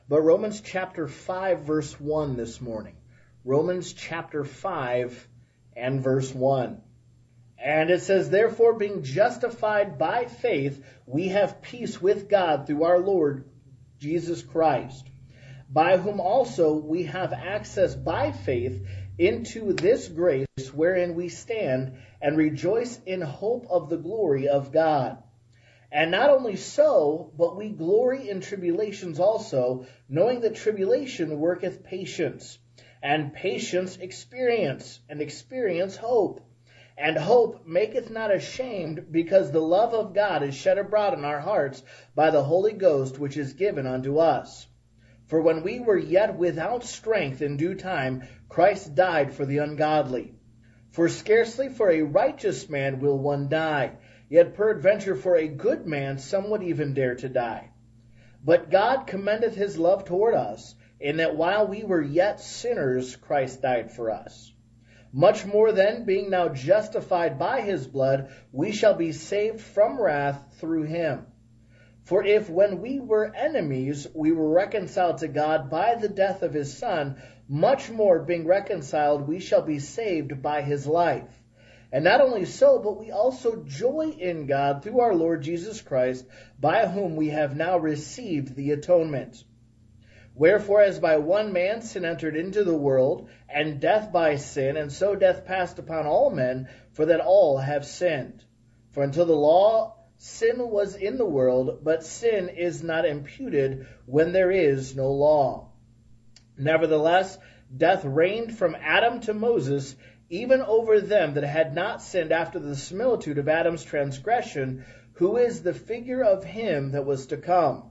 but Romans chapter 5, verse 1 this morning. Romans chapter 5 and verse 1. And it says, therefore, being justified by faith, we have peace with God through our Lord Jesus Christ, by whom also we have access by faith into this grace wherein we stand, and rejoice in hope of the glory of God. And not only so, but we glory in tribulations also, knowing that tribulation worketh patience, and patience experience, and experience hope. And hope maketh not ashamed, because the love of God is shed abroad in our hearts by the Holy Ghost, which is given unto us. For when we were yet without strength in due time, Christ died for the ungodly. For scarcely for a righteous man will one die, yet peradventure for a good man some would even dare to die. But God commendeth his love toward us, in that while we were yet sinners, Christ died for us. Much more then, being now justified by his blood, we shall be saved from wrath through him. For if when we were enemies, we were reconciled to God by the death of his Son, much more being reconciled, we shall be saved by his life. And not only so, but we also joy in God through our Lord Jesus Christ, by whom we have now received the atonement. Wherefore, as by one man sin entered into the world, and death by sin, and so death passed upon all men, for that all have sinned. For until the law, sin was in the world, but sin is not imputed when there is no law. Nevertheless, death reigned from Adam to Moses, even over them that had not sinned after the similitude of Adam's transgression, who is the figure of him that was to come.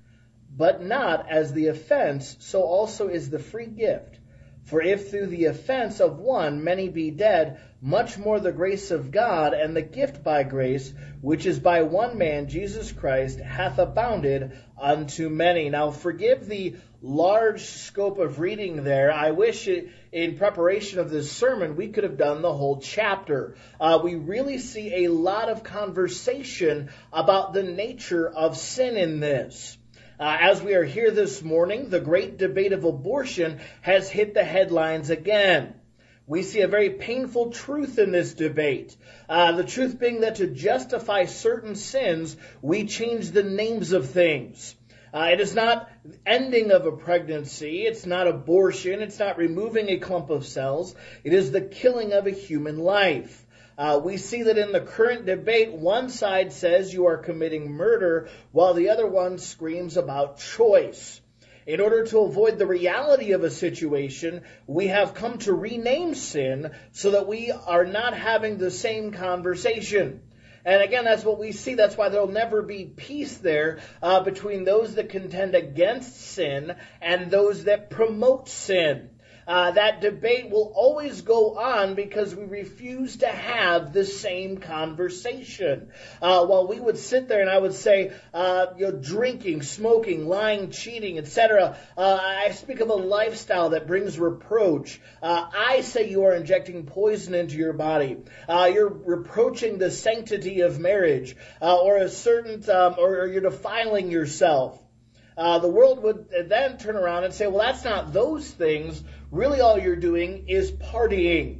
But not as the offense, so also is the free gift. For if through the offense of one many be dead, much more the grace of God and the gift by grace, which is by one man, Jesus Christ, hath abounded unto many. Now forgive the large scope of reading there. I wish in preparation of this sermon we could have done the whole chapter. We really see a lot of conversation about the nature of sin in this. As we are here this morning, the great debate of abortion has hit the headlines again. We see a very painful truth in this debate. The truth being that to justify certain sins, we change the names of things. It is not ending of a pregnancy. It's not abortion. It's not removing a clump of cells. It is the killing of a human life. We see that in the current debate, one side says you are committing murder, while the other one screams about choice. In order to avoid the reality of a situation, we have come to rename sin so that we are not having the same conversation. And again, that's what we see. That's why there'll never be peace there between those that contend against sin and those that promote sin. That debate will always go on because we refuse to have the same conversation. While we would sit there and I would say, drinking, smoking, lying, cheating, etc. I speak of a lifestyle that brings reproach. I say you are injecting poison into your body. You're reproaching the sanctity of marriage, or a certain, or you're defiling yourself. The world would then turn around and say, well, that's not those things. Really all you're doing is partying.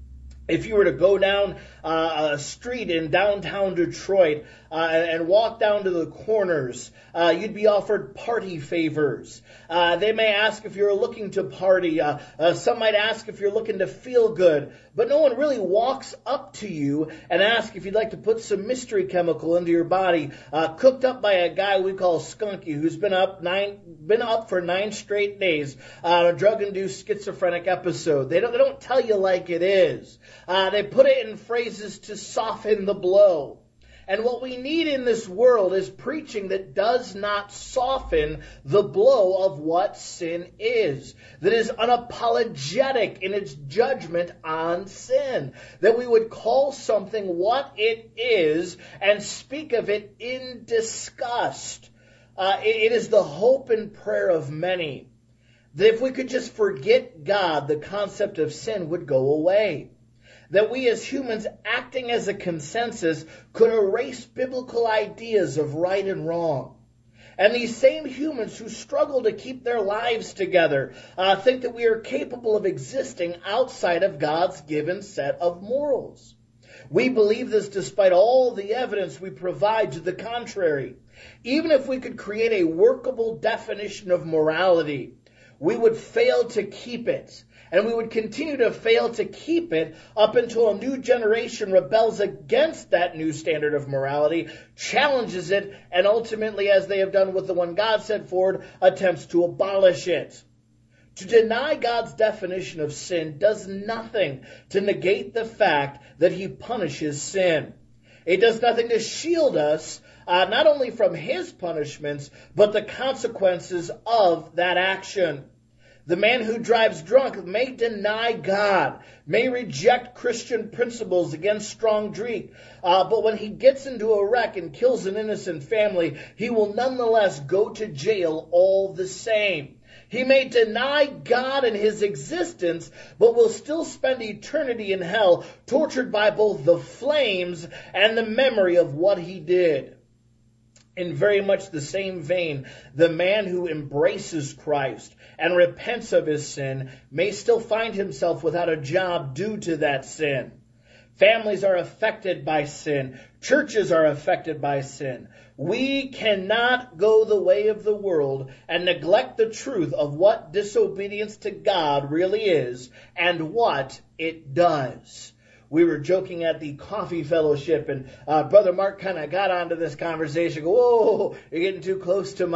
If you were to go down a street in downtown Detroit and walk down to the corners, you'd be offered party favors. They may ask if you're looking to party. Some might ask if you're looking to feel good. But no one really walks up to you and asks if you'd like to put some mystery chemical into your body, cooked up by a guy we call Skunky, who's been up for 9 straight days on a drug-induced schizophrenic episode. They don't tell you like it is. They put it in phrases to soften the blow. And what we need in this world is preaching that does not soften the blow of what sin is, that is unapologetic in its judgment on sin, that we would call something what it is and speak of it in disgust. It is the hope and prayer of many that if we could just forget God, the concept of sin would go away. That we as humans, acting as a consensus, could erase biblical ideas of right and wrong. And these same humans who struggle to keep their lives together think that we are capable of existing outside of God's given set of morals. We believe this despite all the evidence we provide to the contrary. Even if we could create a workable definition of morality, we would fail to keep it. And we would continue to fail to keep it up until a new generation rebels against that new standard of morality, challenges it, and ultimately, as they have done with the one God set forward, attempts to abolish it. To deny God's definition of sin does nothing to negate the fact that he punishes sin. It does nothing to shield us not only from his punishments, but the consequences of that action. The man who drives drunk may deny God, may reject Christian principles against strong drink, but when he gets into a wreck and kills an innocent family, he will nonetheless go to jail all the same. He may deny God and his existence, but will still spend eternity in hell, tortured by both the flames and the memory of what he did. In very much the same vein, the man who embraces Christ and repents of his sin may still find himself without a job due to that sin. Families are affected by sin. Churches are affected by sin. We cannot go the way of the world and neglect the truth of what disobedience to God really is and what it does. We were joking at the coffee fellowship, and Brother Mark kind of got onto this conversation. Go, whoa, you're getting too close to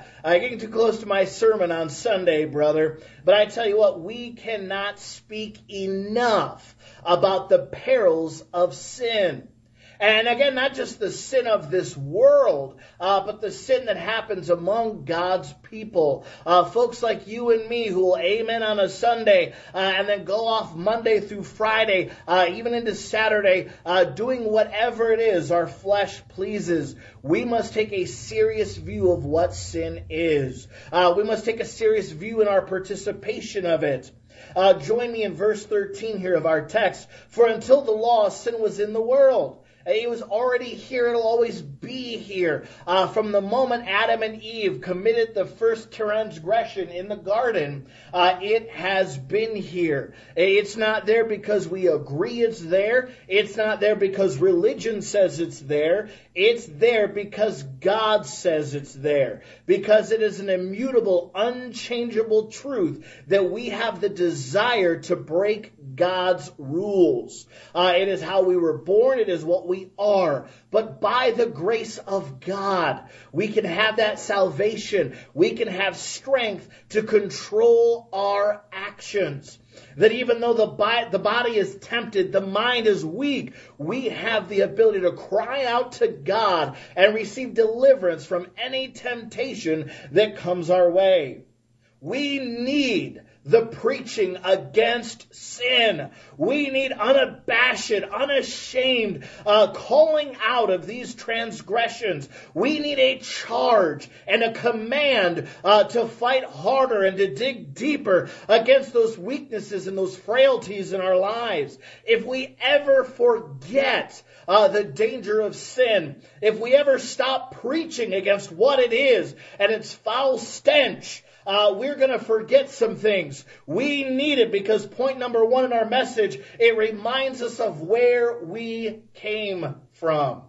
my sermon on Sunday, brother. But I tell you what, we cannot speak enough about the perils of sin. And again, not just the sin of this world, but the sin that happens among God's people. Folks like you and me who will amen on a Sunday and then go off Monday through Friday, even into Saturday, doing whatever it is our flesh pleases. We must take a serious view of what sin is. We must take a serious view in our participation of it. Join me in verse 13 here of our text. For until the law, sin was in the world. It was already here. It'll always be here. From the moment Adam and Eve committed the first transgression in the garden, it has been here. It's not there because we agree it's there. It's not there because religion says it's there. It's there because God says it's there. Because it is an immutable, unchangeable truth that we have the desire to break God's rules. It is how we were born. It is what we are. But by the grace of God, we can have that salvation. We can have strength to control our actions. That even though the body is tempted, the mind is weak, we have the ability to cry out to God and receive deliverance from any temptation that comes our way. We need the preaching against sin. We need unabashed, unashamed calling out of these transgressions. We need a charge and a command to fight harder and to dig deeper against those weaknesses and those frailties in our lives. If we ever forget the danger of sin, if we ever stop preaching against what it is and its foul stench, we're going to forget some things. We need it because point number 1 in our message, it reminds us of where we came from.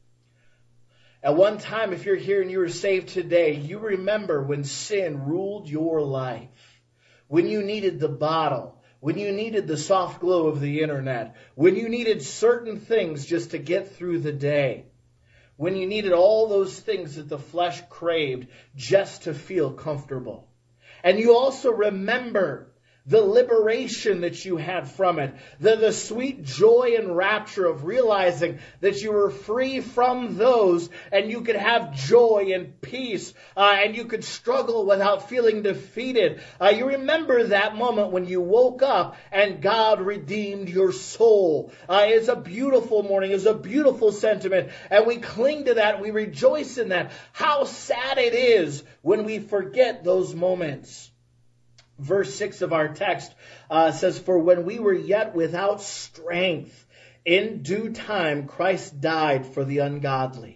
At one time, if you're here and you were saved today, you remember when sin ruled your life. When you needed the bottle. When you needed the soft glow of the internet. When you needed certain things just to get through the day. When you needed all those things that the flesh craved just to feel comfortable. And you also remember the liberation that you had from it, the sweet joy and rapture of realizing that you were free from those and you could have joy and peace and you could struggle without feeling defeated. You remember that moment when you woke up and God redeemed your soul. It's a beautiful morning. It's a beautiful sentiment and we cling to that. We rejoice in that. How sad it is when we forget those moments. Verse 6 of our text says, For when we were yet without strength, in due time Christ died for the ungodly.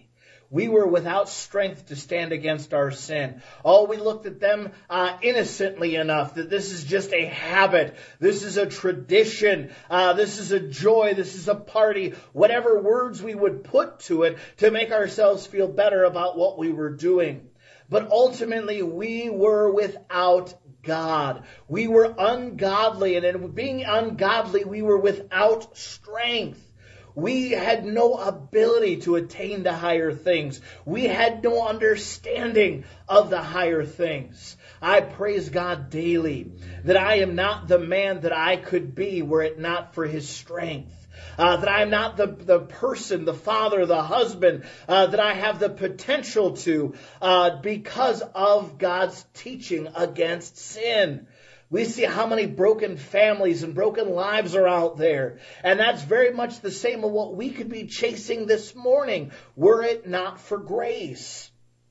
we were without strength to stand against our sin. Oh, we looked at them innocently enough that this is just a habit. This is a tradition. This is a joy. This is a party. Whatever words we would put to it to make ourselves feel better about what we were doing. But ultimately, we were without God. We were ungodly, and in being ungodly, we were without strength. We had no ability to attain to higher things. We had no understanding of the higher things. I praise God daily that I am not the man that I could be were it not for His strength. That I am not the person, the father, the husband, that I have the potential to because of God's teaching against sin. We see how many broken families and broken lives are out there. And that's very much the same of what we could be chasing this morning, were it not for grace.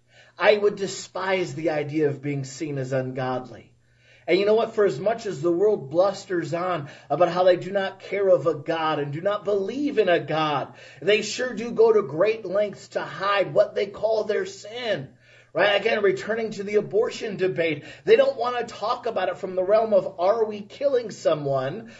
I would despise the idea of being seen as ungodly. And you know what? For as much as the world blusters on about how they do not care of a God and do not believe in a God, they sure do go to great lengths to hide what they call their sin. Right? Again, returning to the abortion debate, they don't want to talk about it from the realm of, are we killing someone?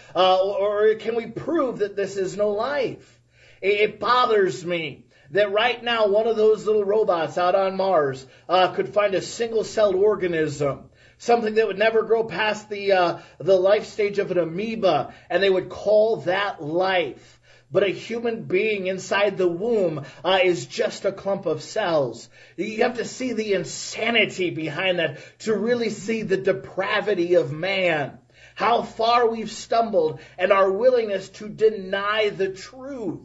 Or can we prove that this is no life? It bothers me that right now one of those little robots out on Mars could find a single-celled organism, something that would never grow past the life stage of an amoeba, and they would call that life. But a human being inside the womb is just a clump of cells. You have to see the insanity behind that to really see the depravity of man. How far we've stumbled and our willingness to deny the truth.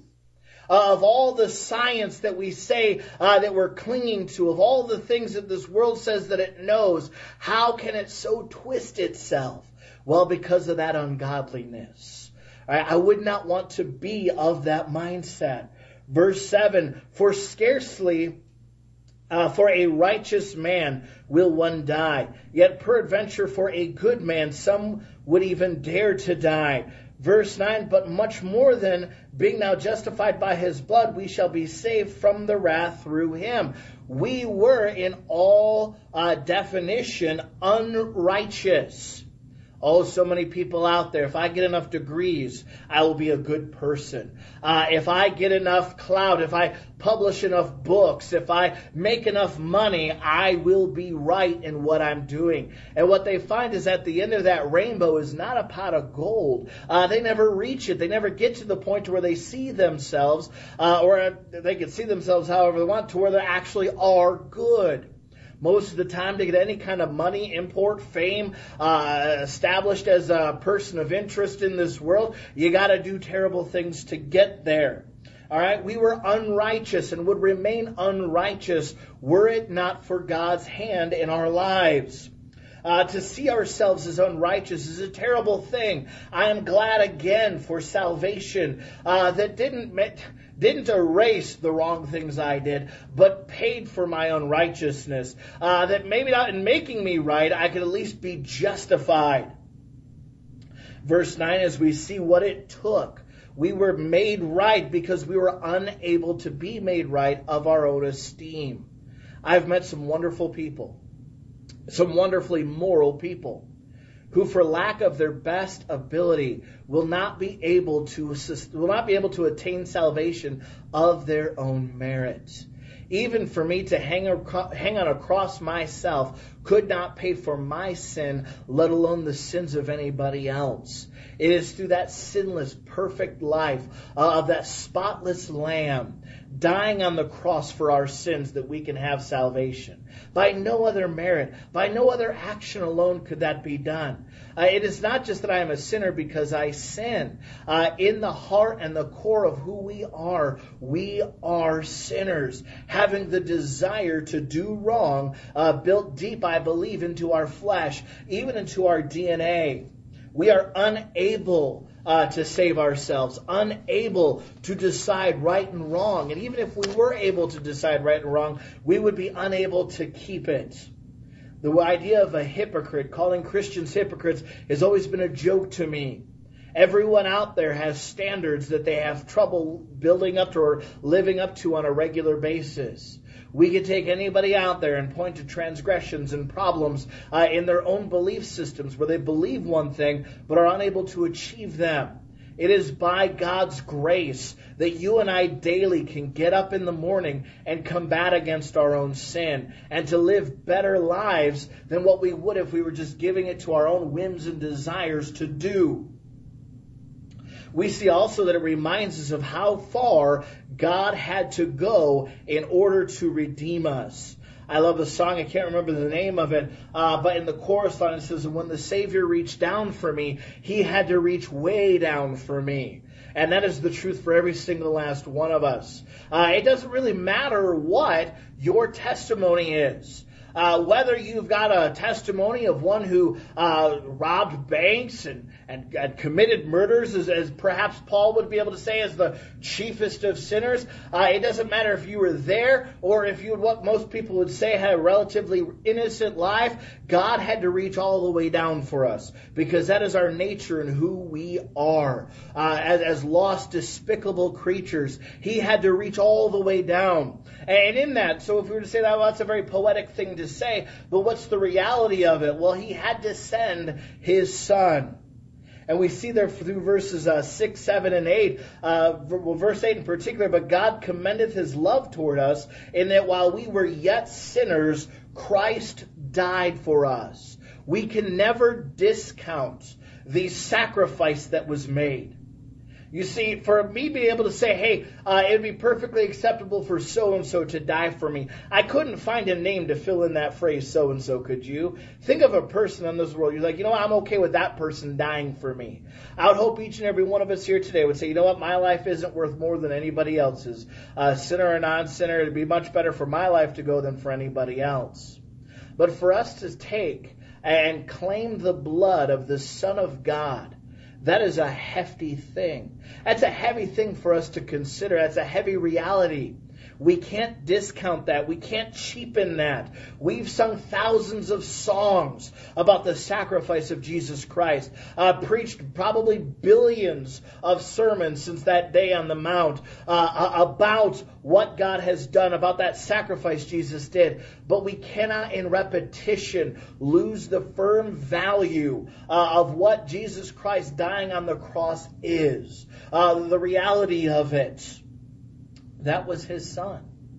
Of all the science that we say that we're clinging to, of all the things that this world says that it knows, how can it so twist itself? Well, because of that ungodliness. I would not want to be of that mindset. Verse 7, for scarcely for a righteous man will one die, yet peradventure for a good man some would even dare to die. Verse 9, but much more than being now justified by His blood, we shall be saved from the wrath through Him. We were in all definition unrighteous. Oh, so many people out there. If I get enough degrees, I will be a good person. If I get enough clout, if I publish enough books, if I make enough money, I will be right in what I'm doing. And what they find is at the end of that rainbow is not a pot of gold. They never reach it. They never get to the point where they see themselves, or they can see themselves however they want, to where they actually are good. Most of the time, to get any kind of money, import, fame, established as a person of interest in this world, you got to do terrible things to get there. All right, we were unrighteous and would remain unrighteous were it not for God's hand in our lives. To see ourselves as unrighteous is a terrible thing. I am glad again for salvation that didn't erase the wrong things I did, but paid for my unrighteousness. That maybe not in making me right, I could at least be justified. Verse 9, as we see what it took. We were made right because we were unable to be made right of our own esteem. I've met some wonderful people, some wonderfully moral people, who for lack of their best ability will not be able to attain salvation of their own merit. Even for me to hang on a cross myself could not pay for my sin, let alone the sins of anybody else. It is through that sinless, perfect life of that spotless Lamb dying on the cross for our sins that we can have salvation. By no other merit, by no other action alone could that be done. It is not just that I am a sinner because I sin. In the heart and the core of who we are sinners, having the desire to do wrong, built deep, I believe, into our flesh, even into our DNA. We are unable to save ourselves, unable to decide right and wrong. And even if we were able to decide right and wrong, we would be unable to keep it. The idea of a hypocrite, calling Christians hypocrites, has always been a joke to me. Everyone out there has standards that they have trouble building up to or living up to on a regular basis. We could take anybody out there and point to transgressions and problems in their own belief systems where they believe one thing but are unable to achieve them. It is by God's grace that you and I daily can get up in the morning and combat against our own sin and to live better lives than what we would if we were just giving it to our own whims and desires to do. We see also that it reminds us of how far God had to go in order to redeem us. I love the song, I can't remember the name of it, but in the chorus line it says, when the Savior reached down for me, he had to reach way down for me. And that is the truth for every single last one of us. It doesn't really matter what your testimony is. Whether you've got a testimony of one who robbed banks and committed murders, as perhaps Paul would be able to say as the chiefest of sinners, it doesn't matter if you were there or if you, what most people would say, had a relatively innocent life. God had to reach all the way down for us because that is our nature and who we are. As lost, despicable creatures, he had to reach all the way down. And in that, so if we were to say that, well, that's a very poetic thing to say, but what's the reality of it? Well, he had to send his son. And we see there through verses 6, 7, and 8, verse 8 in particular, but God commendeth his love toward us in that while we were yet sinners, Christ died for us. We can never discount the sacrifice that was made. You see, for me being able to say, hey, it would be perfectly acceptable for so-and-so to die for me, I couldn't find a name to fill in that phrase, so-and-so, could you? Think of a person in this world. You're like, you know what, I'm okay with that person dying for me. I would hope each and every one of us here today would say, you know what, my life isn't worth more than anybody else's. Sinner or non-sinner, it would be much better for my life to go than for anybody else. But for us to take and claim the blood of the Son of God, that is a hefty thing. That's a heavy thing for us to consider. That's a heavy reality. We can't discount that. We can't cheapen that. We've sung thousands of songs about the sacrifice of Jesus Christ. Preached probably billions of sermons since that day on the Mount about what God has done, about that sacrifice Jesus did. But we cannot in repetition lose the firm value of what Jesus Christ dying on the cross is. The reality of it. That was his son.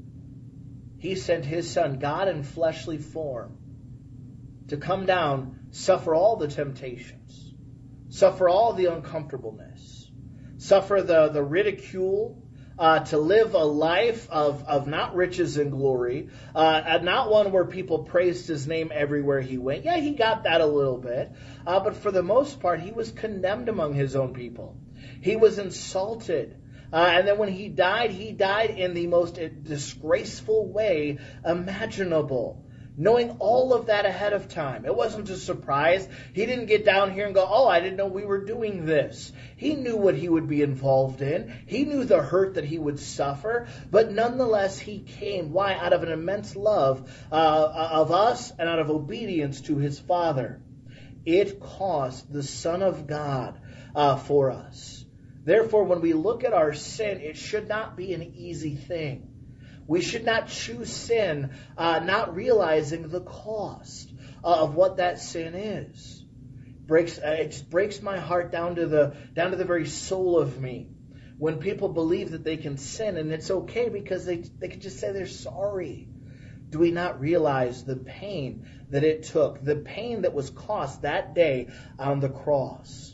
He sent his son, God in fleshly form, to come down, suffer all the temptations, suffer all the uncomfortableness, suffer the ridicule, to live a life of not riches and glory, not one where people praised his name everywhere he went. Yeah, he got that a little bit, but for the most part, he was condemned among his own people. He was insulted. And then when he died in the most disgraceful way imaginable, knowing all of that ahead of time. It wasn't a surprise. He didn't get down here and go, oh, I didn't know we were doing this. He knew what he would be involved in. He knew the hurt that he would suffer. But nonetheless, he came. Why? Out of an immense love of us and out of obedience to his Father. It cost the Son of God for us. Therefore, when we look at our sin, it should not be an easy thing. We should not choose sin not realizing the cost of what that sin is. It just breaks my heart down to the very soul of me when people believe that they can sin and it's okay because they can just say they're sorry. Do we not realize the pain that it took, the pain that was cost that day on the cross?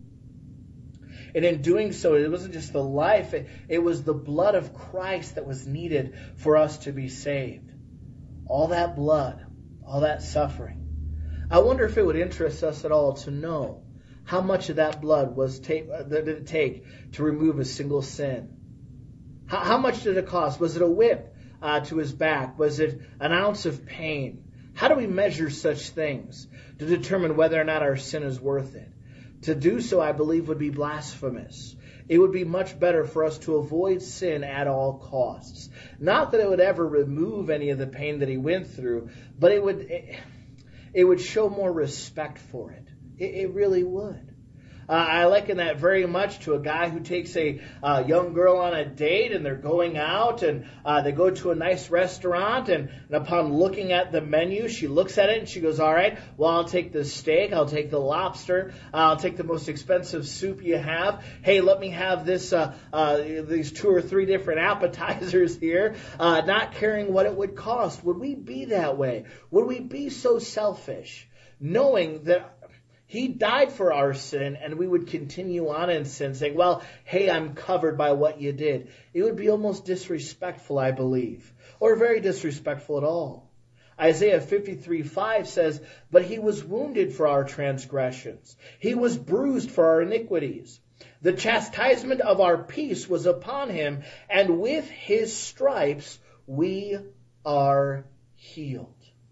And in doing so, it wasn't just the life, it was the blood of Christ that was needed for us to be saved. All that blood, all that suffering. I wonder if it would interest us at all to know how much of that blood did it take to remove a single sin. How much did it cost? Was it a whip to his back? Was it an ounce of pain? How do we measure such things to determine whether or not our sin is worth it? To do so, I believe, would be blasphemous. It would be much better for us to avoid sin at all costs. Not that it would ever remove any of the pain that he went through, but it would show more respect for it. It really would. I liken that very much to a guy who takes a young girl on a date, and they're going out, and they go to a nice restaurant, and upon looking at the menu, she looks at it and she goes, all right, well, I'll take the steak, I'll take the lobster, I'll take the most expensive soup you have. Hey, let me have this these 2 or 3 different appetizers here, not caring what it would cost. Would we be that way? Would we be so selfish, knowing that He died for our sin, and we would continue on in sin, saying, well, hey, I'm covered by what you did? It would be almost disrespectful, I believe, or very disrespectful at all. Isaiah 53:5 says, but He was wounded for our transgressions. He was bruised for our iniquities. The chastisement of our peace was upon Him, and with His stripes we are healed.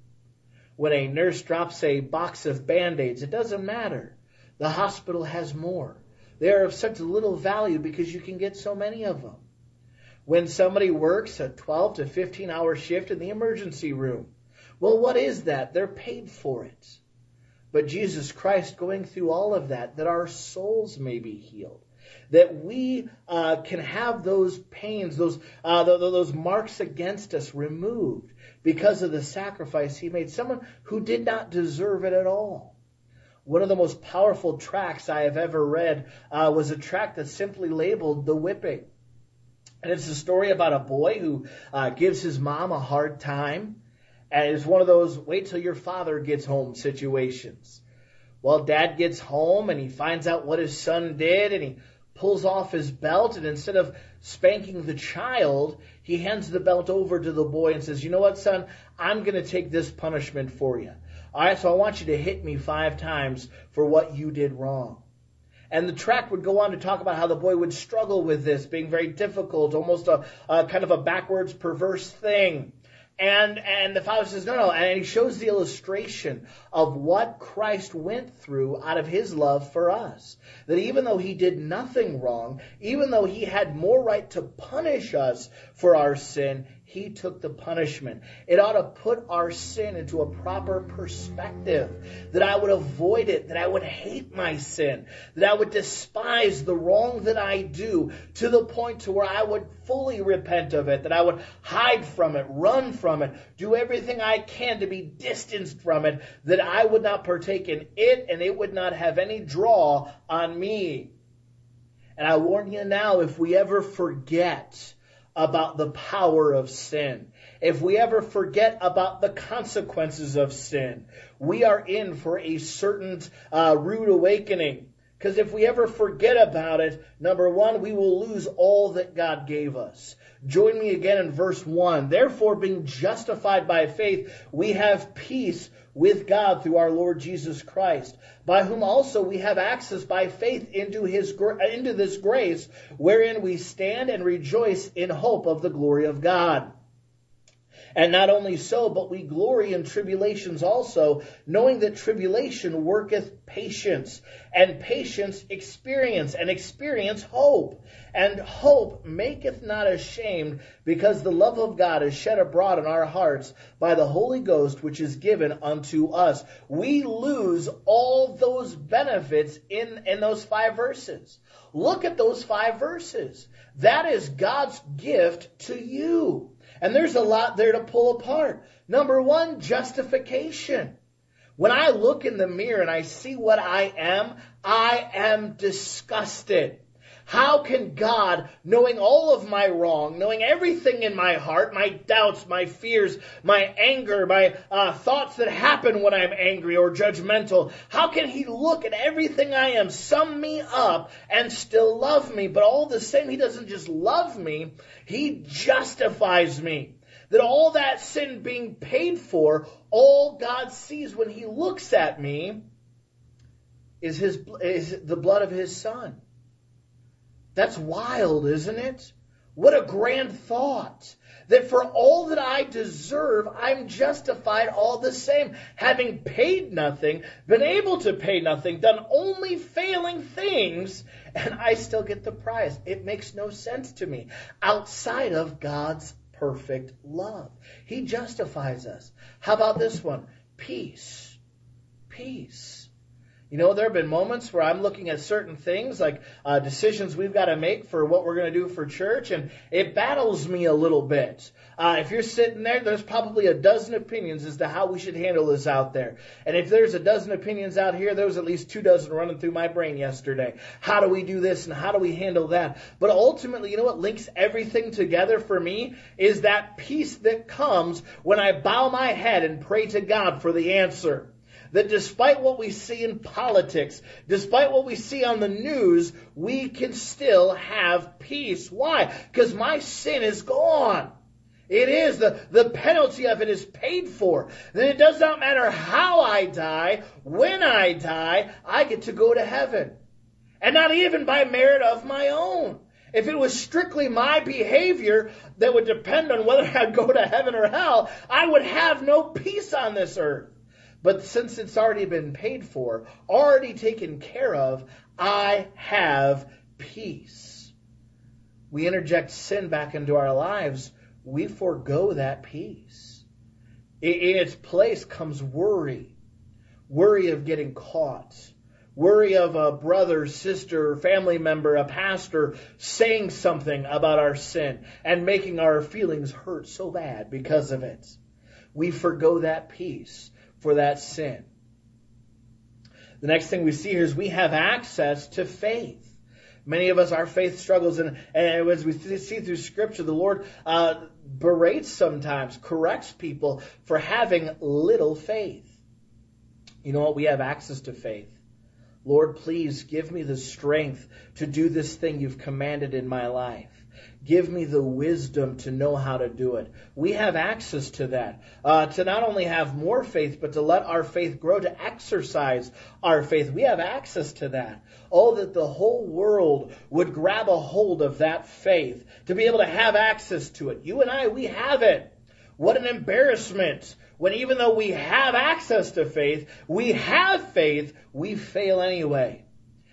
When a nurse drops a box of Band-Aids, it doesn't matter. The hospital has more. They are of such little value because you can get so many of them. When somebody works a 12 to 15-hour shift in the emergency room, well, what is that? They're paid for it. But Jesus Christ going through all of that our souls may be healed, that we can have those pains, those marks against us removed because of the sacrifice He made, someone who did not deserve it at all. One of the most powerful tracts I have ever read was a tract that's simply labeled The Whipping. And it's a story about a boy who gives his mom a hard time, and it's one of those wait till your father gets home situations. Well, dad gets home and he finds out what his son did, and he pulls off his belt, and instead of spanking the child, he hands the belt over to the boy and says, you know what, son, I'm going to take this punishment for you. All right, so I want you to hit me 5 times for what you did wrong. And the tract would go on to talk about how the boy would struggle with this, being very difficult, almost a kind of a backwards, perverse thing. And the father says, no, and he shows the illustration of what Christ went through out of His love for us. That even though He did nothing wrong, even though He had more right to punish us for our sin, He took the punishment. It ought to put our sin into a proper perspective, that I would avoid it, that I would hate my sin, that I would despise the wrong that I do to the point to where I would fully repent of it, that I would hide from it, run from it, do everything I can to be distanced from it, that I would not partake in it and it would not have any draw on me. And I warn you now, if we ever forget about the power of sin, if we ever forget about the consequences of sin, we are in for a certain rude awakening. Because if we ever forget about it, number one, we will lose all that God gave us. Join me again in verse 1. Therefore, being justified by faith, we have peace with God through our Lord Jesus Christ, by whom also we have access by faith into this grace, wherein we stand and rejoice in hope of the glory of God. And not only so, but we glory in tribulations also, knowing that tribulation worketh patience, and patience experience, and experience hope. And hope maketh not ashamed, because the love of God is shed abroad in our hearts by the Holy Ghost, which is given unto us. We lose all those benefits in those 5 verses. Look at those 5 verses. That is God's gift to you. And there's a lot there to pull apart. Number 1, justification. When I look in the mirror and I see what I am disgusted. How can God, knowing all of my wrong, knowing everything in my heart, my doubts, my fears, my anger, my thoughts that happen when I'm angry or judgmental, how can He look at everything I am, sum me up, and still love me? But all the same, He doesn't just love me, He justifies me. That all that sin being paid for, all God sees when He looks at me is the blood of His Son. That's wild, isn't it? What a grand thought. That for all that I deserve, I'm justified all the same. Having paid nothing, been able to pay nothing, done only failing things, and I still get the prize. It makes no sense to me outside of God's perfect love. He justifies us. How about this one? Peace. Peace. You know, there have been moments where I'm looking at certain things, like decisions we've got to make for what we're going to do for church, and it battles me a little bit. If you're sitting there, there's probably a dozen opinions as to how we should handle this out there. And if there's a dozen opinions out here, there was at least 2 dozen running through my brain yesterday. How do we do this and how do we handle that? But ultimately, you know what links everything together for me is that peace that comes when I bow my head and pray to God for the answer. That despite what we see in politics, despite what we see on the news, we can still have peace. Why? Because my sin is gone. It is. The penalty of it is paid for. Then it does not matter how I die, when I die, I get to go to heaven. And not even by merit of my own. If it was strictly my behavior that would depend on whether I'd go to heaven or hell, I would have no peace on this earth. But since it's already been paid for, already taken care of, I have peace. We interject sin back into our lives, we forego that peace. In its place comes worry. Worry of getting caught. Worry of a brother, sister, family member, a pastor saying something about our sin and making our feelings hurt so bad because of it. We forego that peace for that sin. The next thing we see here is we have access to faith. Many of us, our faith struggles, and as we see through Scripture, the Lord berates sometimes, corrects people for having little faith. You know what? We have access to faith. Lord, please give me the strength to do this thing you've commanded in my life. Give me the wisdom to know how to do it. We have access to that. To not only have more faith, but to let our faith grow, to exercise our faith. We have access to that. Oh, that the whole world would grab a hold of that faith, to be able to have access to it. You and I, we have it. What an embarrassment when even though we have access to faith, we fail anyway.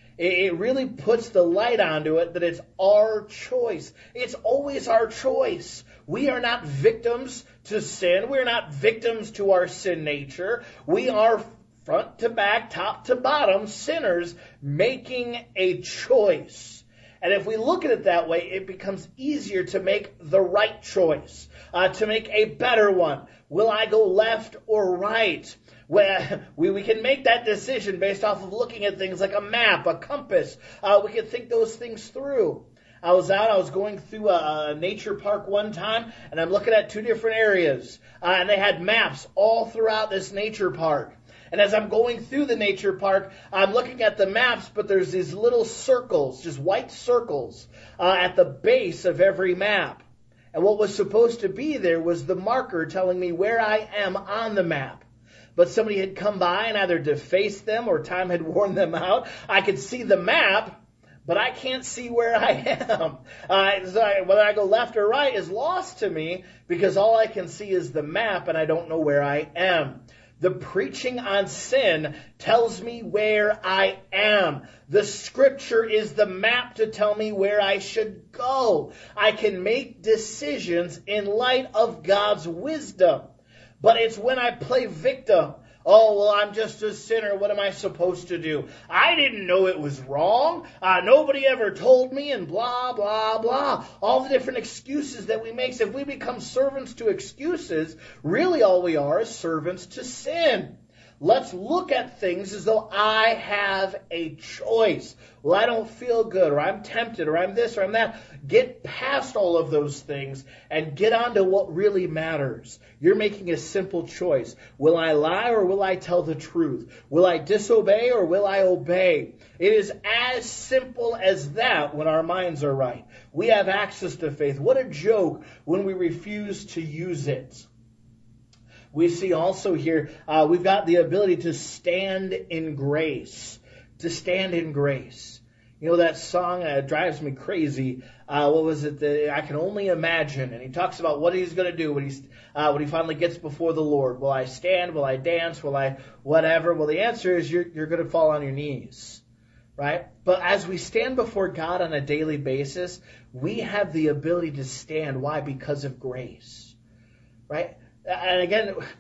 It really puts the light onto it that it's our choice. It's always our choice. We are not victims to sin. We're not victims to our sin nature. We are front to back, top to bottom, sinners making a choice. And if we look at it that way, it becomes easier to make the right choice, to make a better one. Will I go left or right? Well, we can make that decision based off of looking at things like a map, a compass. We can think those things through. I was going through a nature park one time, and I'm looking at 2 different areas. And they had maps all throughout this nature park. And as I'm going through the nature park, I'm looking at the maps, but there's these little circles, just white circles, at the base of every map. And what was supposed to be there was the marker telling me where I am on the map. But somebody had come by and either defaced them or time had worn them out. I could see the map, but I can't see where I am. Whether I go left or right is lost to me because all I can see is the map and I don't know where I am. The preaching on sin tells me where I am. The Scripture is the map to tell me where I should go. I can make decisions in light of God's wisdom. But it's when I play victim. Oh, well, I'm just a sinner. What am I supposed to do? I didn't know it was wrong. Nobody ever told me, and blah, blah, blah. All the different excuses that we make. So if we become servants to excuses, really all we are is servants to sin. Let's look at things as though I have a choice. Well, I don't feel good, or I'm tempted, or I'm this, or I'm that. Get past all of those things and get on to what really matters. You're making a simple choice. Will I lie or will I tell the truth? Will I disobey or will I obey? It is as simple as that when our minds are right. We have access to faith. What a joke when we refuse to use it. We see also here, we've got the ability to stand in grace. To stand in grace. You know that song drives me crazy. What was it? I Can Only Imagine. And he talks about what he's going to do when he finally gets before the Lord. Will I stand? Will I dance? Will I whatever? Well, the answer is you're going to fall on your knees. Right? But as we stand before God on a daily basis, we have the ability to stand. Why? Because of grace. Right? And again,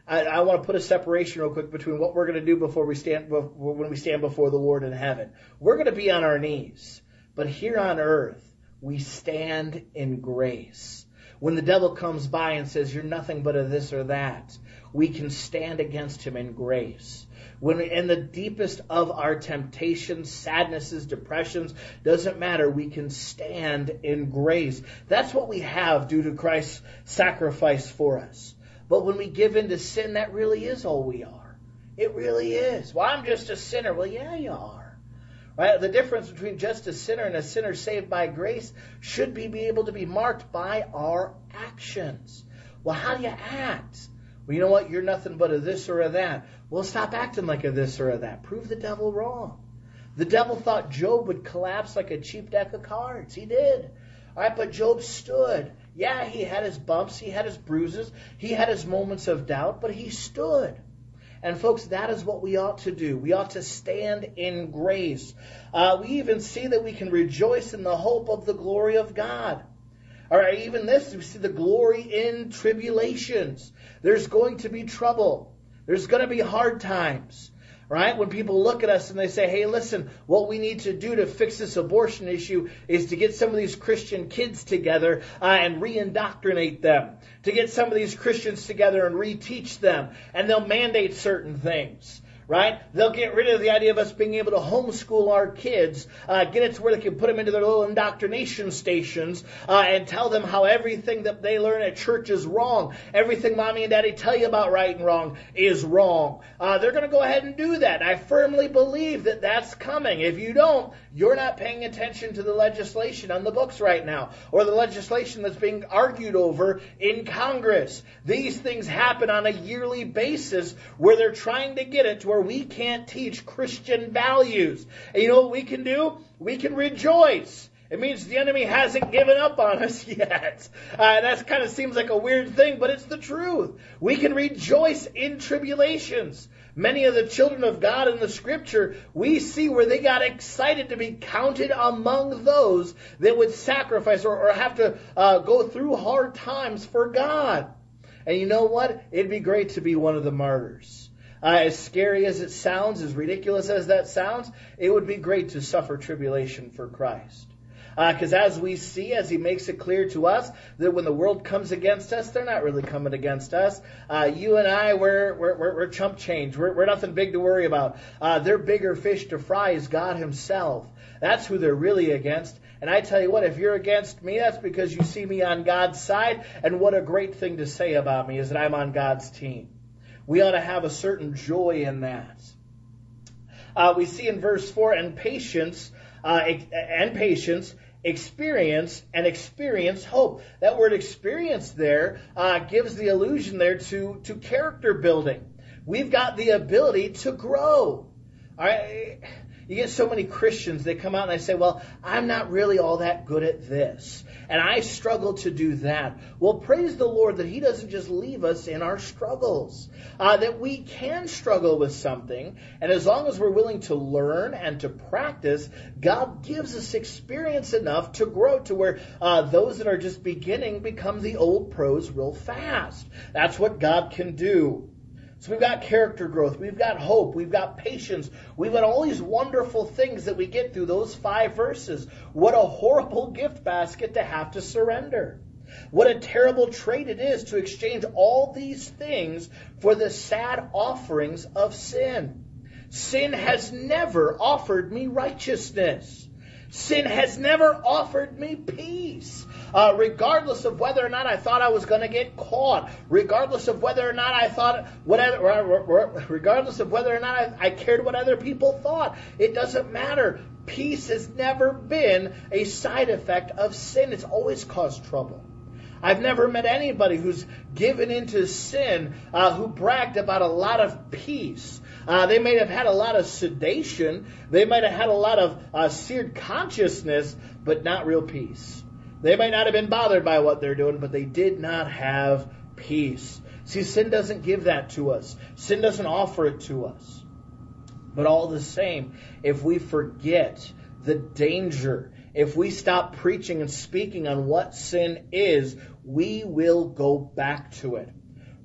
I want to put a separation real quick between what we're going to do when we stand before the Lord in heaven. We're going to be on our knees. But here on earth, we stand in grace. When the devil comes by and says, you're nothing but a this or that, we can stand against him in grace. When in the deepest of our temptations, sadnesses, depressions, doesn't matter, we can stand in grace. That's what we have due to Christ's sacrifice for us. But when we give in to sin, that really is all we are. It really is. Well, I'm just a sinner. Well, yeah, you are. Right? The difference between just a sinner and a sinner saved by grace should be able to be marked by our actions. Well, how do you act? Well, you know what? You're nothing but a this or a that. Well, stop acting like a this or a that. Prove the devil wrong. The devil thought Job would collapse like a cheap deck of cards. He did. All right, but Job stood. Yeah, he had his bumps, he had his bruises, he had his moments of doubt, but he stood. And folks, that is what we ought to do. We ought to stand in grace. We even see that we can rejoice in the hope of the glory of God. All right, even this, we see the glory in tribulations. There's going to be trouble. There's going to be hard times. Right? When people look at us and they say, hey, listen, what we need to do to fix this abortion issue is to get some of these Christian kids together and re-indoctrinate them. To get some of these Christians together and reteach them. And they'll mandate certain things. Right? They'll get rid of the idea of us being able to homeschool our kids, get it to where they can put them into their little indoctrination stations, and tell them how everything that they learn at church is wrong. Everything mommy and daddy tell you about right and wrong is wrong. They're going to go ahead and do that. I firmly believe that that's coming. If you don't, you're not paying attention to the legislation on the books right now, or the legislation that's being argued over in Congress. These things happen on a yearly basis where they're trying to get it to where we can't teach Christian values. And you know what we can do? We can rejoice. It means the enemy hasn't given up on us yet. That kind of seems like a weird thing, but it's the truth. We can rejoice in tribulations. Many of the children of God in the Scripture, we see where they got excited to be counted among those that would sacrifice or have to go through hard times for God. And you know what? It'd be great to be one of the martyrs. As scary as it sounds, as ridiculous as that sounds, it would be great to suffer tribulation for Christ. Because as we see, as he makes it clear to us, that when the world comes against us, they're not really coming against us. You and I, we're chump change. We're nothing big to worry about. Their bigger fish to fry is God himself. That's who they're really against. And I tell you what, if you're against me, that's because you see me on God's side. And what a great thing to say about me is that I'm on God's team. We ought to have a certain joy in that. We see in verse 4, and patience, experience hope. That word experience there gives the allusion there to character building. We've got the ability to grow. All right? You get so many Christians, they come out and they say, well, I'm not really all that good at this. And I struggle to do that. Well, praise the Lord that he doesn't just leave us in our struggles. That we can struggle with something. And as long as we're willing to learn and to practice, God gives us experience enough to grow to where those that are just beginning become the old pros real fast. That's what God can do. So we've got character growth, we've got hope, we've got patience, we've got all these wonderful things that we get through those 5 verses. What a horrible gift basket to have to surrender. What a terrible trait it is to exchange all these things for the sad offerings of sin. Sin has never offered me righteousness. Sin has never offered me peace. Regardless of whether or not I thought I was going to get caught, regardless of whether or not I thought, regardless of whether or not I cared what other people thought, it doesn't matter. Peace has never been a side effect of sin. It's always caused trouble. I've never met anybody who's given into sin who bragged about a lot of peace. They may have had a lot of sedation. They might have had a lot of seared consciousness, but not real peace. They might not have been bothered by what they're doing, but they did not have peace. See, sin doesn't give that to us. Sin doesn't offer it to us. But all the same, if we forget the danger, if we stop preaching and speaking on what sin is, we will go back to it.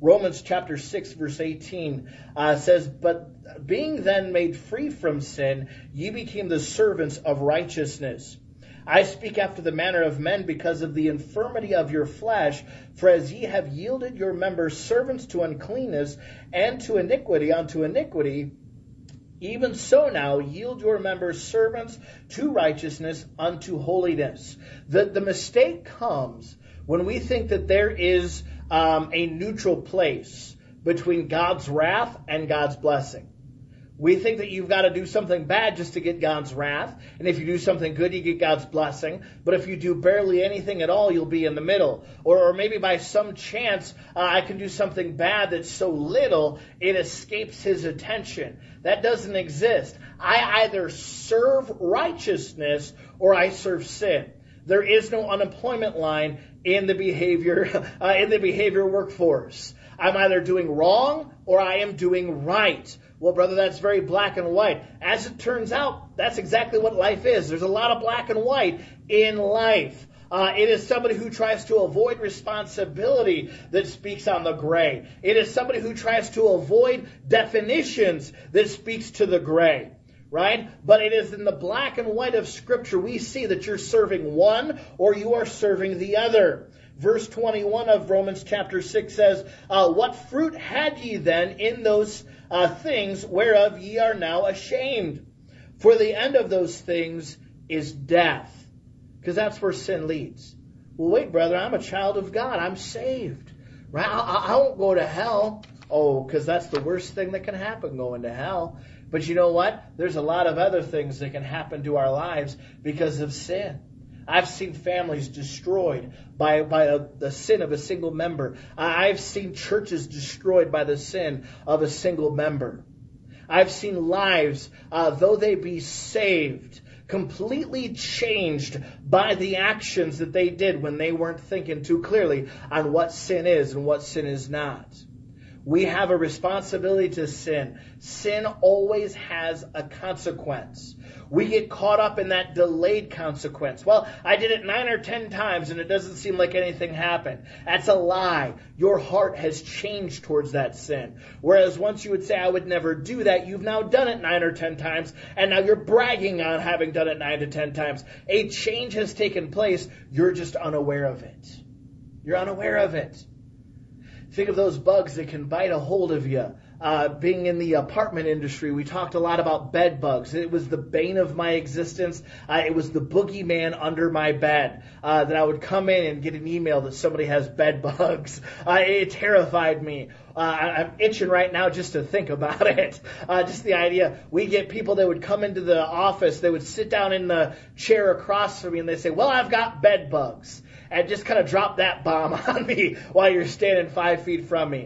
Romans chapter 6, verse 18 says, "But being then made free from sin, ye became the servants of righteousness. I speak after the manner of men because of the infirmity of your flesh. For as ye have yielded your members servants to uncleanness, and to iniquity unto iniquity, even so now yield your members servants to righteousness unto holiness." The mistake comes when we think that there is a neutral place between God's wrath and God's blessing. We think that you've got to do something bad just to get God's wrath, and if you do something good, you get God's blessing. But if you do barely anything at all, you'll be in the middle. Or maybe by some chance, I can do something bad that's so little, it escapes his attention. That doesn't exist. I either serve righteousness or I serve sin. There is no unemployment line in the behavior workforce. I'm either doing wrong or I am doing right. Well, brother, that's very black and white. As it turns out, that's exactly what life is. There's a lot of black and white in life. It is somebody who tries to avoid responsibility that speaks on the gray. It is somebody who tries to avoid definitions that speaks to the gray. Right? But it is in the black and white of Scripture we see that you're serving one or you are serving the other. Verse 21 of Romans chapter 6 says, "What fruit had ye then in those things whereof ye are now ashamed? For the end of those things is death." Because that's where sin leads. Well, wait, brother, I'm a child of God. I'm saved. Right? I won't go to hell. Oh, because that's the worst thing that can happen, going to hell. But you know what? There's a lot of other things that can happen to our lives because of sin. I've seen families destroyed by the sin of a single member. I've seen churches destroyed by the sin of a single member. I've seen lives, though they be saved, completely changed by the actions that they did when they weren't thinking too clearly on what sin is and what sin is not. We have a responsibility to sin. Sin always has a consequence. We get caught up in that delayed consequence. Well, I did it 9 or 10 times and it doesn't seem like anything happened. That's a lie. Your heart has changed towards that sin. Whereas once you would say, I would never do that, you've now done it 9 or 10 times, and now you're bragging on having done it 9 to 10 times. A change has taken place. You're just unaware of it. You're unaware of it. Think of those bugs that can bite a hold of you. Being in the apartment industry, we talked a lot about bed bugs. It was the bane of my existence. It was the boogeyman under my bed that I would come in and get an email that somebody has bed bugs. It terrified me. I'm itching right now just to think about it. Just the idea. We get people that would come into the office. They would sit down in the chair across from me and they say, well, I've got bed bugs. And just kind of drop that bomb on me while you're standing 5 feet from me.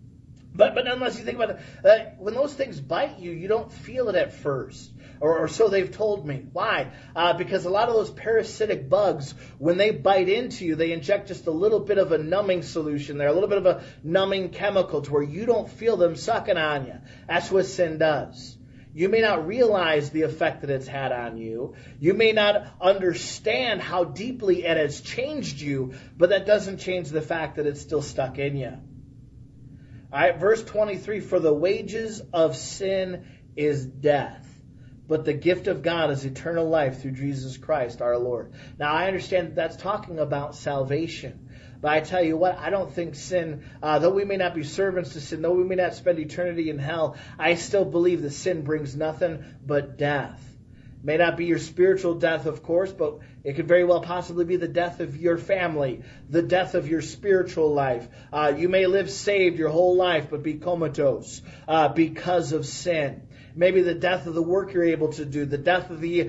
But nonetheless, you think about it, when those things bite you, you don't feel it at first. Or so they've told me. Why? Because a lot of those parasitic bugs, when they bite into you, they inject just a little bit of a numbing solution there, a little bit of a numbing chemical to where you don't feel them sucking on you. That's what sin does. You may not realize the effect that it's had on you. You may not understand how deeply it has changed you, but that doesn't change the fact that it's still stuck in you. All right, verse 23, "For the wages of sin is death, but the gift of God is eternal life through Jesus Christ our Lord." Now, I understand that that's talking about salvation. But I tell you what, I don't think sin, though we may not be servants to sin, though we may not spend eternity in hell, I still believe that sin brings nothing but death. It may not be your spiritual death, of course, but it could very well possibly be the death of your family, the death of your spiritual life. You may live saved your whole life, but be comatose because of sin. Maybe the death of the work you're able to do, the death of the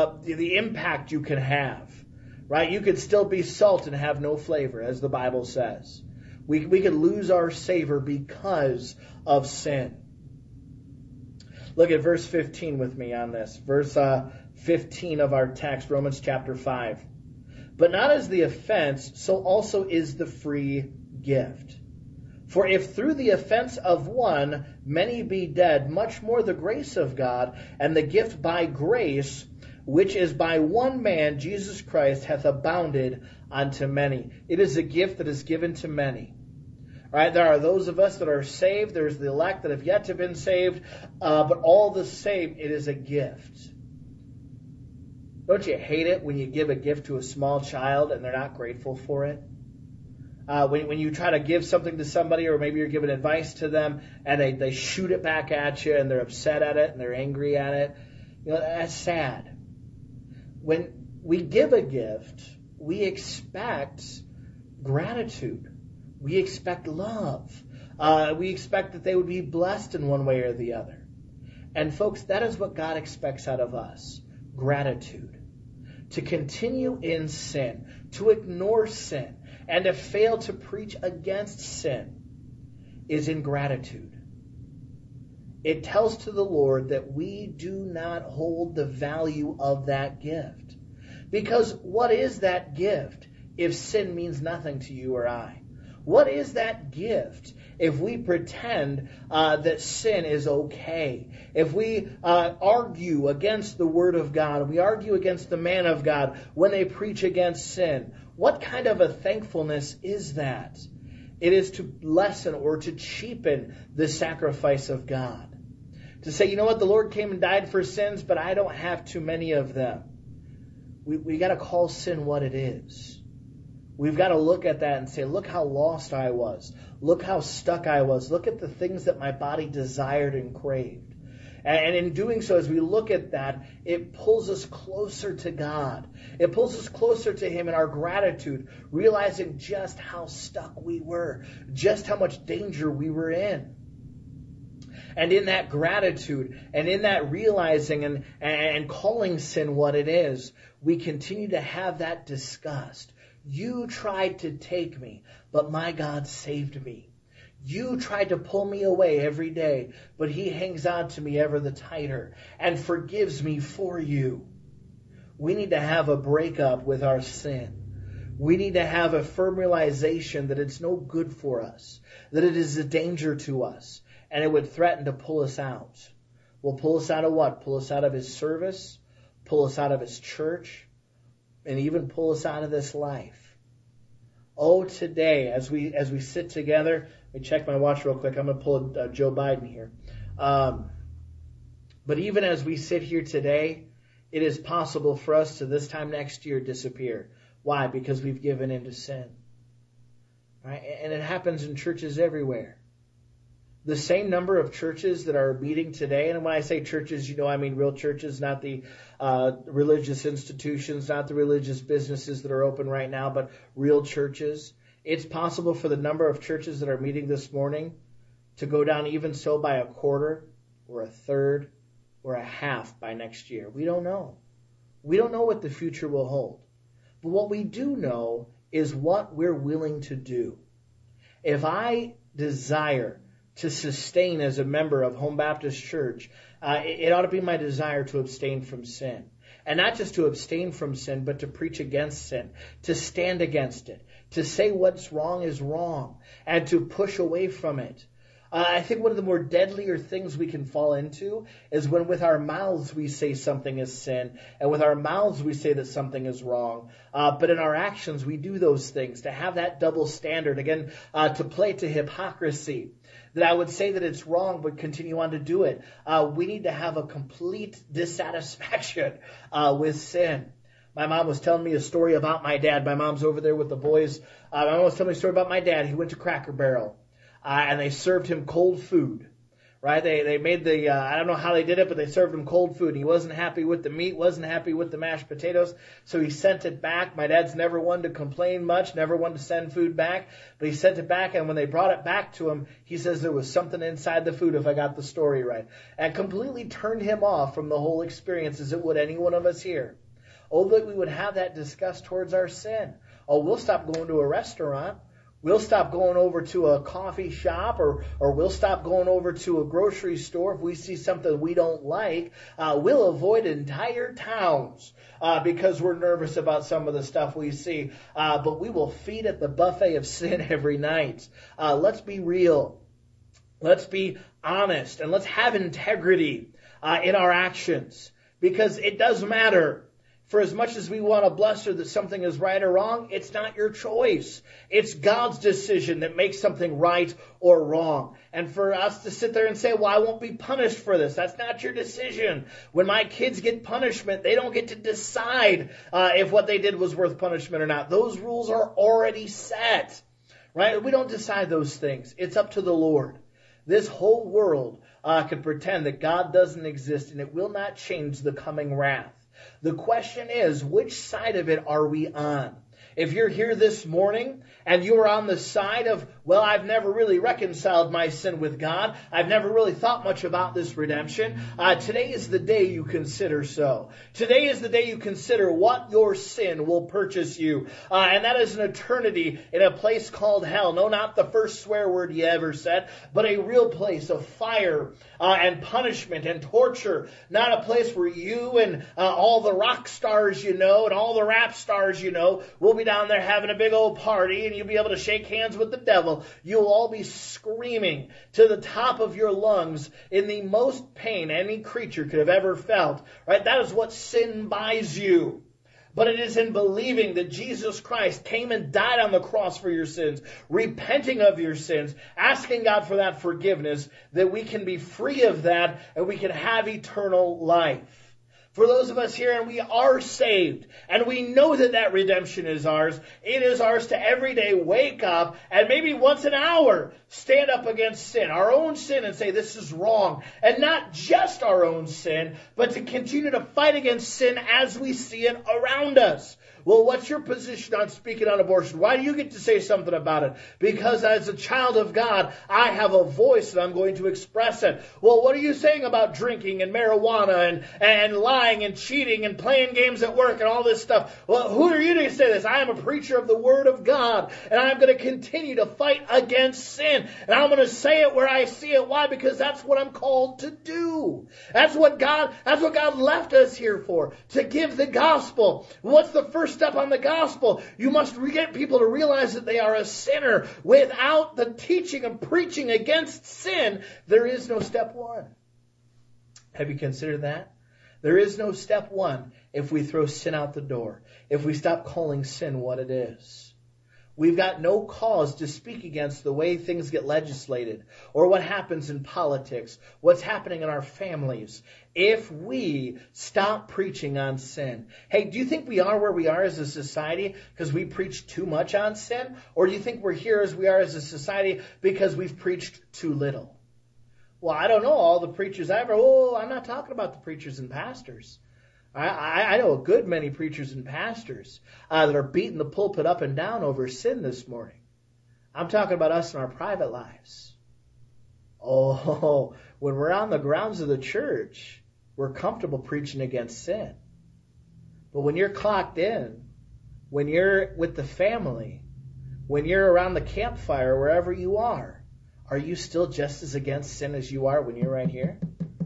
impact you can have. Right? You could still be salt and have no flavor, as the Bible says. We could lose our savor because of sin. Look at verse 15 with me on this. Verse 15 of our text, Romans chapter 5. "But not as the offense, so also is the free gift. For if through the offense of one many be dead, much more the grace of God and the gift by grace, which is by one man, Jesus Christ, hath abounded unto many." It is a gift that is given to many. Right? There are those of us that are saved. There's the elect that have yet to been saved. But all the same, it is a gift. Don't you hate it when you give a gift to a small child and they're not grateful for it? When you try to give something to somebody, or maybe you're giving advice to them, and they shoot it back at you, and they're upset at it, and they're angry at it. That's sad. When we give a gift, we expect gratitude. We expect love. We expect that they would be blessed in one way or the other. And folks, that is what God expects out of us. Gratitude. To continue in sin, to ignore sin, and to fail to preach against sin is ingratitude. It tells to the Lord that we do not hold the value of that gift. Because what is that gift if sin means nothing to you or I? What is that gift if we pretend that sin is okay? If we argue against the Word of God, we argue against the man of God when they preach against sin, what kind of a thankfulness is that? It is to lessen or to cheapen the sacrifice of God. To say, you know what, the Lord came and died for sins, but I don't have too many of them. We got to call sin what it is. We've got to look at that and say, look how lost I was. Look how stuck I was. Look at the things that my body desired and craved. And in doing so, as we look at that, it pulls us closer to God. It pulls us closer to Him in our gratitude, realizing just how stuck we were, just how much danger we were in. And in that gratitude, and in that realizing and calling sin what it is, we continue to have that disgust. You tried to take me, but my God saved me. You tried to pull me away every day, but He hangs on to me ever the tighter and forgives me for you. We need to have a breakup with our sin. We need to have a firm realization that it's no good for us, that it is a danger to us, and it would threaten to pull us out. Will pull us out of what? Pull us out of His service, pull us out of His church, and even pull us out of this life. Oh, today, as we sit together, let me check my watch real quick. I'm going to pull Joe Biden here. But even as we sit here today, it is possible for us to this time next year disappear. Why? Because we've given into sin. Right? And it happens in churches everywhere. The same number of churches that are meeting today, and when I say churches, I mean real churches, not the religious institutions, not the religious businesses that are open right now, but real churches. It's possible for the number of churches that are meeting this morning to go down even so by a quarter or a third or a half by next year. We don't know. We don't know what the future will hold. But what we do know is what we're willing to do. If I desire to sustain as a member of Home Baptist Church, it ought to be my desire to abstain from sin. And not just to abstain from sin, but to preach against sin, to stand against it, to say what's wrong is wrong, and to push away from it. I think one of the more deadlier things we can fall into is when with our mouths we say something is sin, and with our mouths we say that something is wrong, but in our actions we do those things, to have that double standard, again, to play to hypocrisy. That I would say that it's wrong, but continue on to do it. We need to have a complete dissatisfaction with sin. My mom was telling me a story about my dad. My mom's over there with the boys. My mom was telling me a story about my dad. He went to Cracker Barrel, and they served him cold food. Right? They made the, I don't know how they did it, but they served him cold food. He wasn't happy with the meat, wasn't happy with the mashed potatoes, so he sent it back. My dad's never one to complain much, never one to send food back, but he sent it back, and when they brought it back to him, he says there was something inside the food, if I got the story right, and completely turned him off from the whole experience, as it would any one of us here. Oh, that we would have that disgust towards our sin. Oh, we'll stop going to a restaurant. We'll stop going over to a coffee shop, or we'll stop going over to a grocery store if we see something we don't like. We'll avoid entire towns because we're nervous about some of the stuff we see. But we will feed at the buffet of sin every night. Let's be real. Let's be honest. And let's have integrity in our actions. Because it does matter. For as much as we want to bless her that something is right or wrong, it's not your choice. It's God's decision that makes something right or wrong. And for us to sit there and say, well, I won't be punished for this, that's not your decision. When my kids get punishment, they don't get to decide if what they did was worth punishment or not. Those rules are already set, right? We don't decide those things. It's up to the Lord. This whole world could pretend that God doesn't exist, and it will not change the coming wrath. The question is, which side of it are we on? If you're here this morning and you're on the side of, well, I've never really reconciled my sin with God, I've never really thought much about this redemption, today is the day you consider so. Today is the day you consider what your sin will purchase you. And that is an eternity in a place called hell. No, not the first swear word you ever said, but a real place of fire and punishment and torture. Not a place where you and all the rock stars you know and all the rap stars you know will be down there having a big old party, and you'll be able to shake hands with the devil. You'll all be screaming to the top of your lungs in the most pain any creature could have ever felt. Right? That is what sin buys you. But it is in believing that Jesus Christ came and died on the cross for your sins, repenting of your sins, asking God for that forgiveness, that we can be free of that and we can have eternal life. For those of us here, and we are saved, and we know that that redemption is ours, it is ours to every day wake up and maybe once an hour stand up against sin, our own sin, and say this is wrong. And not just our own sin, but to continue to fight against sin as we see it around us. Well, what's your position on speaking on abortion? Why do you get to say something about it? Because as a child of God, I have a voice and I'm going to express it. Well, what are you saying about drinking and marijuana and lying and cheating and playing games at work and all this stuff? Well, who are you to say this? I am a preacher of the Word of God, and I'm going to continue to fight against sin. And I'm going to say it where I see it. Why? Because that's what I'm called to do. That's what God left us here for, to give the gospel. What's the first step on the gospel? You must get people to realize that they are a sinner. Without the teaching and preaching against sin, there is no step one. Have you considered that? There is no step one if we throw sin out the door, if we stop calling sin what it is. We've got no cause to speak against the way things get legislated or what happens in politics, what's happening in our families, if we stop preaching on sin. Hey, do you think we are where we are as a society because we preach too much on sin? Or do you think we're here as we are as a society because we've preached too little? Well, I don't know all the preachers I'm not talking about the preachers and pastors. I know a good many preachers and pastors that are beating the pulpit up and down over sin this morning. I'm talking about us in our private lives. Oh, when we're on the grounds of the church, we're comfortable preaching against sin. But when you're clocked in, when you're with the family, when you're around the campfire, wherever you are you still just as against sin as you are when you're right here?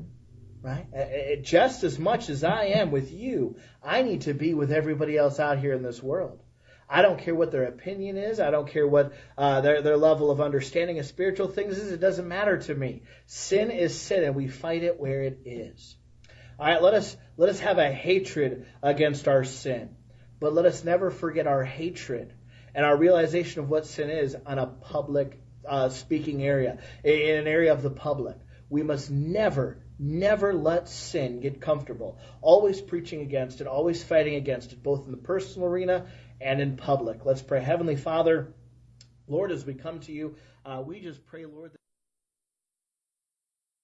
Right? Just as much as I am with you, I need to be with everybody else out here in this world. I don't care what their opinion is. I don't care what their level of understanding of spiritual things is. It doesn't matter to me. Sin is sin, and we fight it where it is. All right, let us have a hatred against our sin. But let us never forget our hatred and our realization of what sin is on a public speaking area, in an area of the public. We must never let sin get comfortable. Always preaching against it, always fighting against it, both in the personal arena and in public. Let's pray. Heavenly Father, Lord, as we come to you, we just pray, Lord, that